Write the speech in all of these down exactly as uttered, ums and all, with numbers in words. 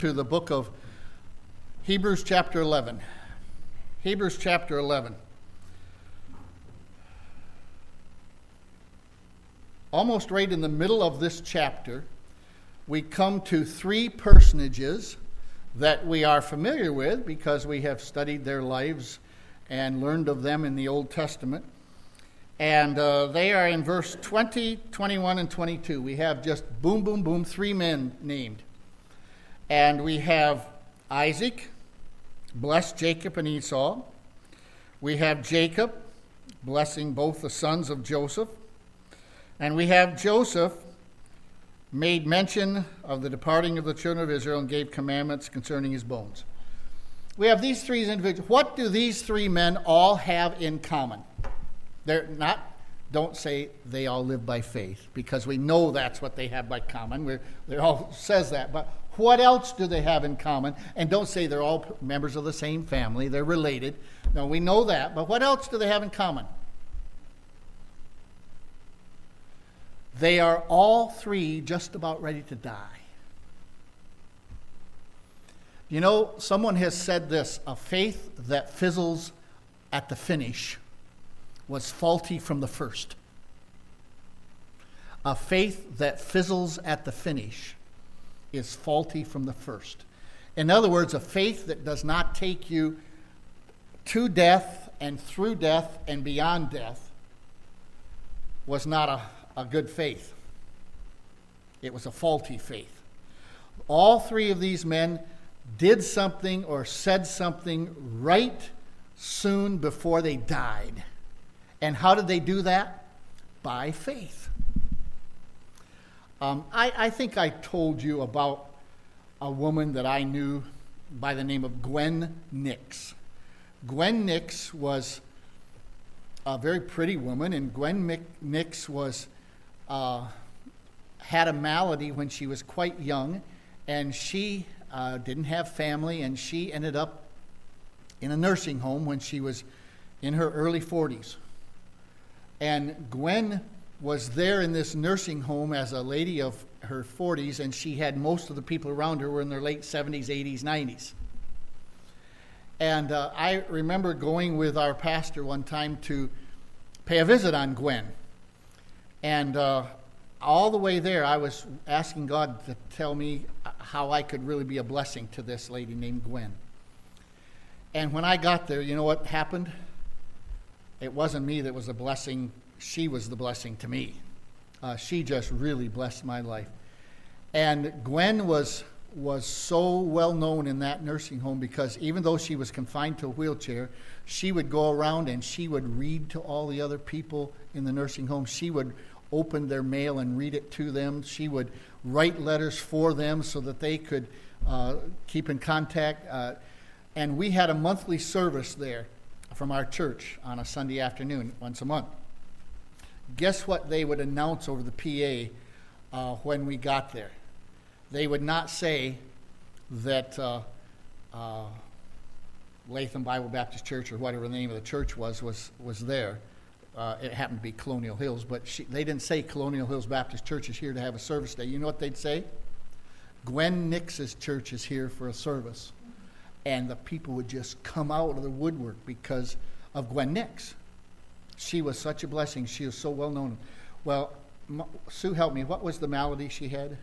to the book of Hebrews chapter eleven. Hebrews chapter eleven. Almost right in the middle of this chapter, we come to three personages that we are familiar with because we have studied their lives and learned of them in the Old Testament. And uh, they are in verse twenty, twenty-one, and twenty-two. We have just boom, boom, boom, three men named. And we have Isaac, blessed Jacob and Esau. We have Jacob, blessing both the sons of Joseph. And we have Joseph, made mention of the departing of the children of Israel and gave commandments concerning his bones. We have these three individuals. What do these three men all have in common? They're not, don't say they all live by faith, because we know that's what they have by common. We're, they all says that. But what else do they have in common? And don't say they're all members of the same family. They're related. No, we know that. But what else do they have in common? They are all three just about ready to die. You know, someone has said this, a faith that fizzles at the finish was faulty from the first. A faith that fizzles at the finish is faulty from the first. In other words, a faith that does not take you to death and through death and beyond death was not a, a good faith. It was a faulty faith. All three of these men did something or said something right soon before they died. And how did they do that? By faith. Um, I, I think I told you about a woman that I knew by the name of Gwen Nix. Gwen Nix was a very pretty woman, and Gwen Nix was uh, had a malady when she was quite young, and she uh, didn't have family, and she ended up in a nursing home when she was in her early forties. And Gwen was there in this nursing home as a lady of her forties, and she had most of the people around her were in their late seventies, eighties, nineties. And uh, I remember going with our pastor one time to pay a visit on Gwen. And uh, all the way there, I was asking God to tell me how I could really be a blessing to this lady named Gwen. And when I got there, you know what happened? It wasn't me that was a blessing. She was the blessing to me. Uh, she just really blessed my life. And Gwen was was so well known in that nursing home because even though she was confined to a wheelchair, she would go around and she would read to all the other people in the nursing home. She would open their mail and read it to them. She would write letters for them so that they could uh, keep in contact. Uh, and we had a monthly service there from our church on a Sunday afternoon, once a month. Guess what they would announce over the P A uh, when we got there? They would not say that uh, uh, Latham Bible Baptist Church or whatever the name of the church was was, was there. Uh, it happened to be Colonial Hills, but she, they didn't say Colonial Hills Baptist Church is here to have a service day. You know what they'd say? Gwen Nix's church is here for a service. And the people would just come out of the woodwork because of Gwen Nix. She was such a blessing. She was so well known. Well, Sue, help me. What was the malady she had?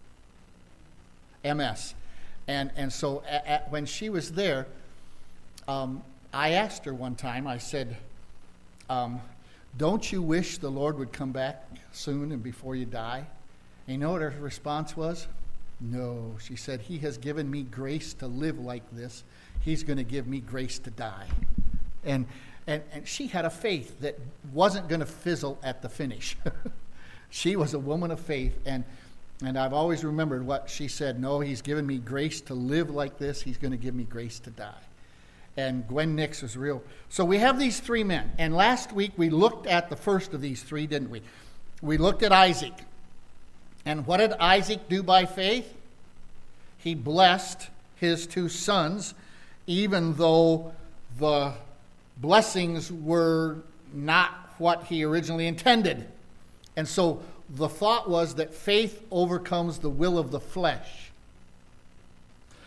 M S. And and so at, at, when she was there, um, I asked her one time, I said, um, don't you wish the Lord would come back soon and before you die? And you know what her response was? No. She said, he has given me grace to live like this. He's going to give me grace to die. And and, and she had a faith that wasn't going to fizzle at the finish. She was a woman of faith, and And I've always remembered what she said. No, he's given me grace to live like this. He's going to give me grace to die. And Gwen Nix was real. So we have these three men. And last week we looked at the first of these three, didn't we? We looked at Isaac. And what did Isaac do by faith? He blessed his two sons, even though the blessings were not what he originally intended. And so the thought was that faith overcomes the will of the flesh.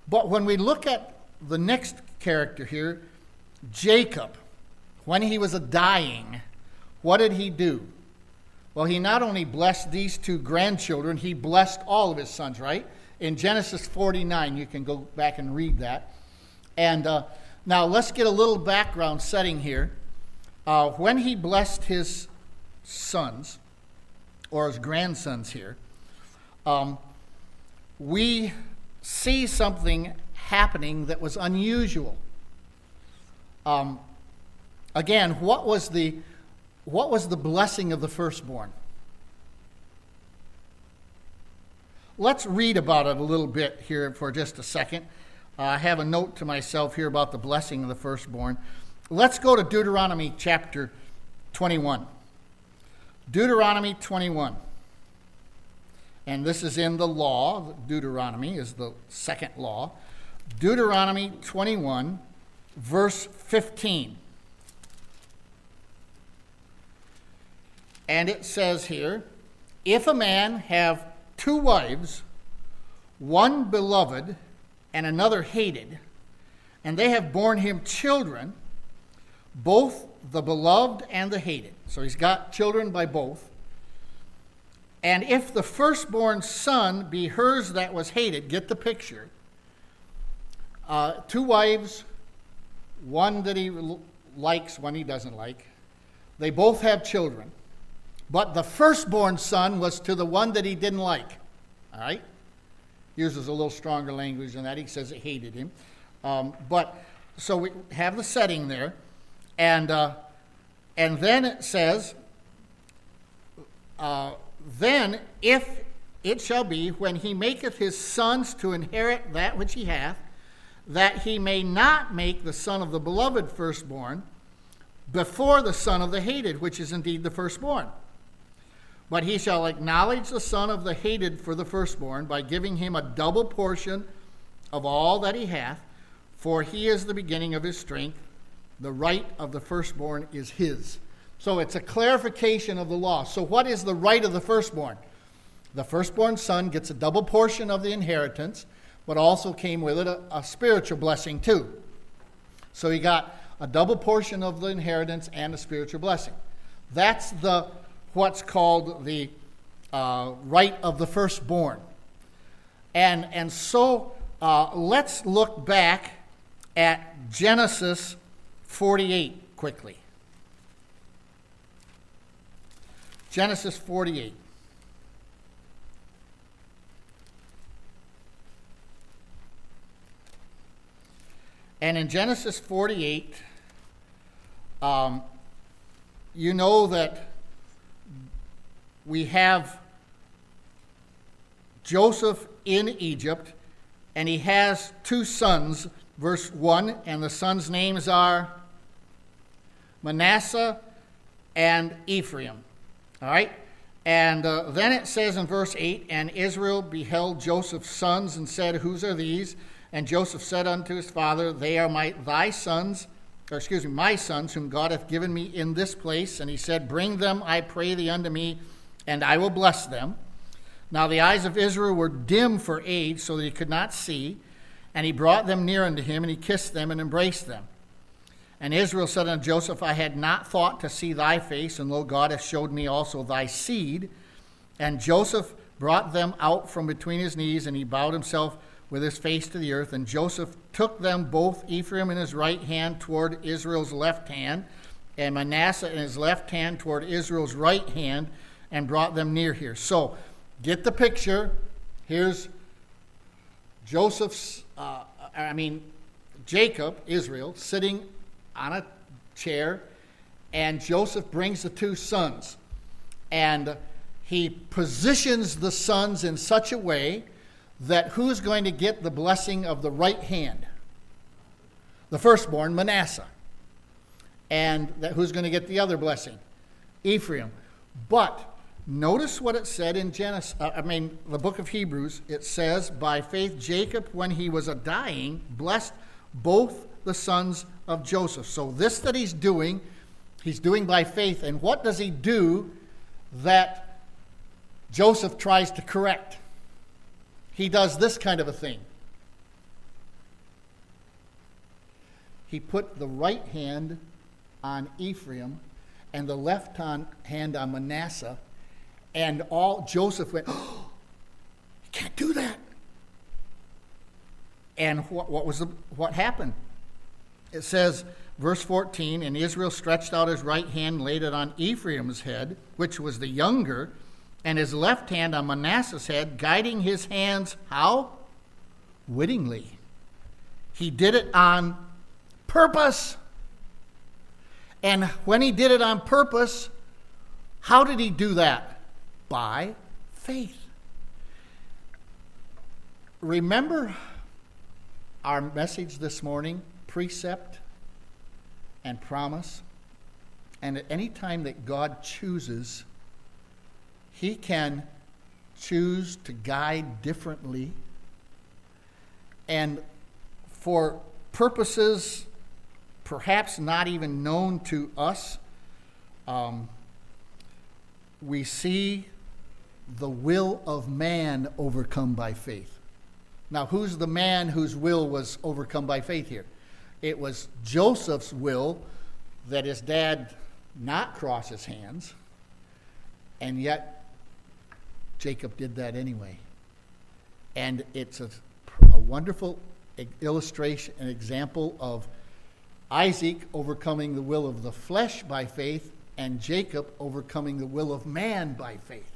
But when we look at the next character here, Jacob, when he was a dying, what did he do? Well, he not only blessed these two grandchildren, he blessed all of his sons, right? In Genesis forty-nine, you can go back and read that. And uh, now let's get a little background setting here. Uh, when he blessed his sons, or his grandsons here, um, we see something happening that was unusual. Um, again, what was the what was the blessing of the firstborn? Let's read about it a little bit here for just a second. Uh, I have a note to myself here about the blessing of the firstborn. Let's go to Deuteronomy chapter twenty-one. Deuteronomy twenty-one. And this is in the law. Deuteronomy is the second law. Deuteronomy twenty-one, verse fifteen. And it says here, if a man have two wives, one beloved and another hated, and they have borne him children, both the beloved and the hated. So he's got children by both. And if the firstborn son be hers that was hated, get the picture. Uh, two wives, one that he likes, one he doesn't like. They both have children. But the firstborn son was to the one that he didn't like. All right? Uses a little stronger language than that. He says it hated him. Um, but, so we have the setting there. And, uh, and then it says, uh, then if it shall be, when he maketh his sons to inherit that which he hath, that he may not make the son of the beloved firstborn before the son of the hated, which is indeed the firstborn. But he shall acknowledge the son of the hated for the firstborn by giving him a double portion of all that he hath, for he is the beginning of his strength. The right of the firstborn is his. So it's a clarification of the law. So what is the right of the firstborn? The firstborn son gets a double portion of the inheritance, but also came with it a, a spiritual blessing too. So he got a double portion of the inheritance and a spiritual blessing. That's the what's called the uh, right of the firstborn. And, and so uh, let's look back at Genesis forty-eight quickly. Genesis forty-eight. And in Genesis forty-eight, um, you know that we have Joseph in Egypt, and he has two sons, verse one, and the sons' names are Manasseh and Ephraim. All right? And uh, then it says in verse eight, and Israel beheld Joseph's sons and said, whose are these? And Joseph said unto his father, they are my thy sons, or excuse me, my sons, whom God hath given me in this place. And he said, bring them, I pray thee, unto me, and I will bless them. Now the eyes of Israel were dim for age, so that he could not see. And he brought them near unto him, and he kissed them and embraced them. And Israel said unto Joseph, I had not thought to see thy face, and lo, God hath showed me also thy seed. And Joseph brought them out from between his knees, and he bowed himself with his face to the earth. And Joseph took them both, Ephraim in his right hand toward Israel's left hand, and Manasseh in his left hand toward Israel's right hand, and brought them near here. So, get the picture. Here's Joseph's, uh, I mean, Jacob, Israel, sitting on a chair, and Joseph brings the two sons. And he positions the sons in such a way that who's going to get the blessing of the right hand? The firstborn, Manasseh. And that who's going to get the other blessing? Ephraim. But notice what it said in Genesis, uh, I mean, the book of Hebrews. It says, by faith Jacob, when he was a dying, blessed both the sons of Joseph. So this that he's doing, he's doing by faith. And what does he do that Joseph tries to correct? He does this kind of a thing. he put the right hand on Ephraim and the left hand on Manasseh, and all Joseph went, oh, you can't do that. And what, what was the, what happened? It says, verse fourteen, and Israel stretched out his right hand and laid it on Ephraim's head, which was the younger, and his left hand on Manasseh's head, guiding his hands, how? Wittingly. He did it on purpose. And when he did it on purpose, how did he do that? By faith. Remember our message this morning, precept and promise. And at any time that God chooses, he can choose to guide differently. And for purposes perhaps not even known to us, um, we see the will of man overcome by faith. Now, who's the man whose will was overcome by faith here? It was Joseph's will that his dad not cross his hands, and yet Jacob did that anyway. And it's a, a wonderful illustration, an example of Isaac overcoming the will of the flesh by faith, and Jacob overcoming the will of man by faith.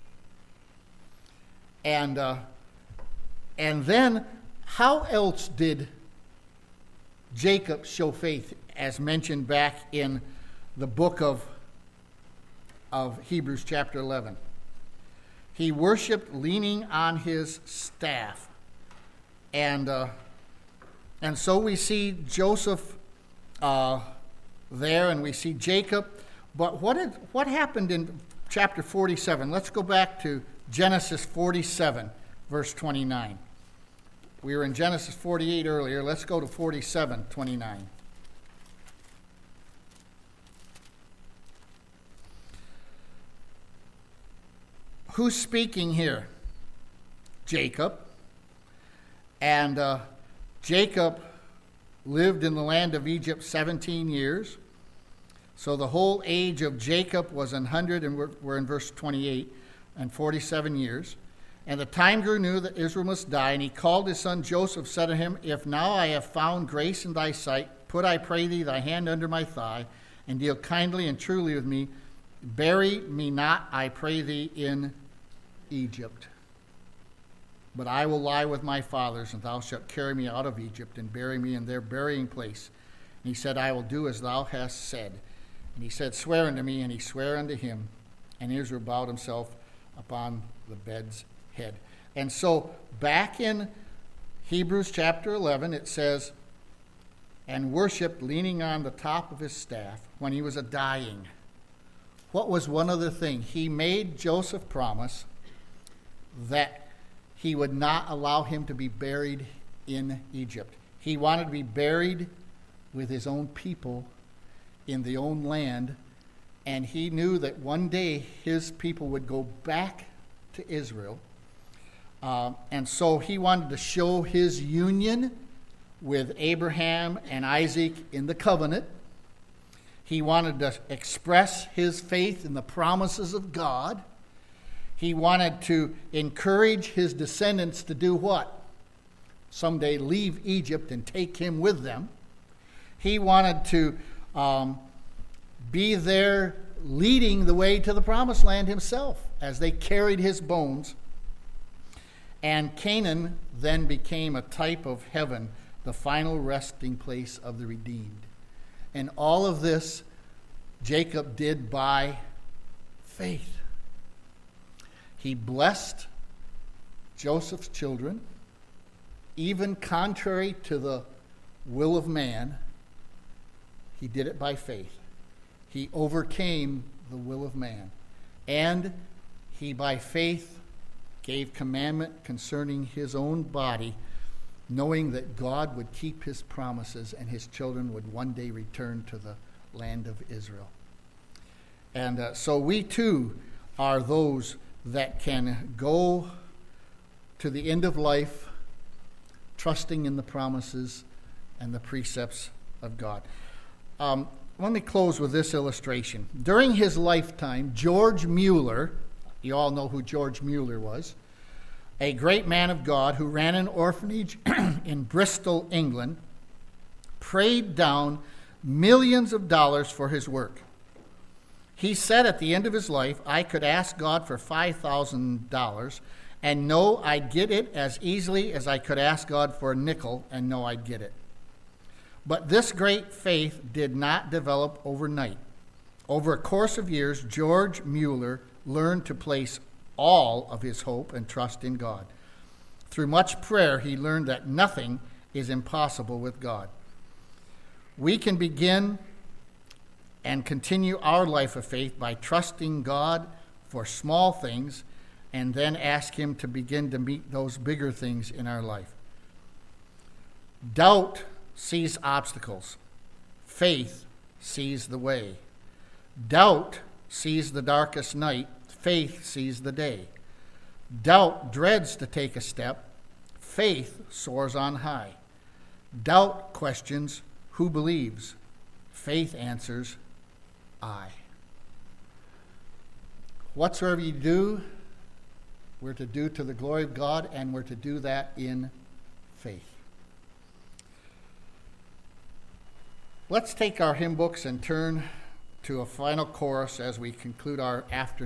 And uh, and then, how else did Jacob show faith, as mentioned back in the book of, of Hebrews chapter eleven? He worshipped leaning on his staff. And, uh, and so we see Joseph uh, there, and we see Jacob. But what did, what happened in chapter forty-seven? Let's go back to Genesis forty-seven, verse twenty-nine. We were in Genesis forty-eight earlier. Let's go to forty-seven, twenty-nine. Who's speaking here? Jacob. And uh, Jacob lived in the land of Egypt seventeen years. So the whole age of Jacob was one hundred, and we're, we're in verse twenty-eight, and forty-seven years. And the time grew near that Israel must die, and he called his son Joseph, said to him, If now I have found grace in thy sight, put, I pray thee, thy hand under my thigh, and deal kindly and truly with me. Bury me not, I pray thee, in Egypt. But I will lie with my fathers, and thou shalt carry me out of Egypt, and bury me in their burying place. And he said, I will do as thou hast said. And he said, Swear unto me, and he sware unto him. And Israel bowed himself upon the bed's head. And so back in Hebrews chapter eleven, it says, and worshipped leaning on the top of his staff when he was a dying. What was one other thing? He made Joseph promise that he would not allow him to be buried in Egypt. He wanted to be buried with his own people in the own land, and he knew that one day his people would go back to Israel. Uh, and so he wanted to show his union with Abraham and Isaac in the covenant. He wanted to express his faith in the promises of God. He wanted to encourage his descendants to do what? Someday leave Egypt and take him with them. He wanted to um, be there leading the way to the promised land himself as they carried his bones. And Canaan then became a type of heaven, the final resting place of the redeemed. And all of this Jacob did by faith. He blessed Joseph's children, even contrary to the will of man. He did it by faith. He overcame the will of man. And he, by faith, gave commandment concerning his own body, knowing that God would keep his promises and his children would one day return to the land of Israel. And uh, so we too are those that can go to the end of life trusting in the promises and the precepts of God. Um, let me close with this illustration. During his lifetime, George Mueller, you all know who George Mueller was, a great man of God who ran an orphanage in Bristol, England, prayed down millions of dollars for his work. He said at the end of his life, I could ask God for five thousand dollars and know I'd get it as easily as I could ask God for a nickel and know I'd get it. But this great faith did not develop overnight. Over a course of years, George Mueller learned to place all of his hope and trust in God. Through much prayer, he learned that nothing is impossible with God. We can begin and continue our life of faith by trusting God for small things and then ask him to begin to meet those bigger things in our life. Doubt sees obstacles. Faith sees the way. Doubt sees the darkest night. Faith sees the day. Doubt dreads to take a step. Faith soars on high. Doubt questions who believes. Faith answers, I. Whatsoever you do, we're to do to the glory of God, and we're to do that in faith. Let's take our hymn books and turn to a final chorus as we conclude our afternoon.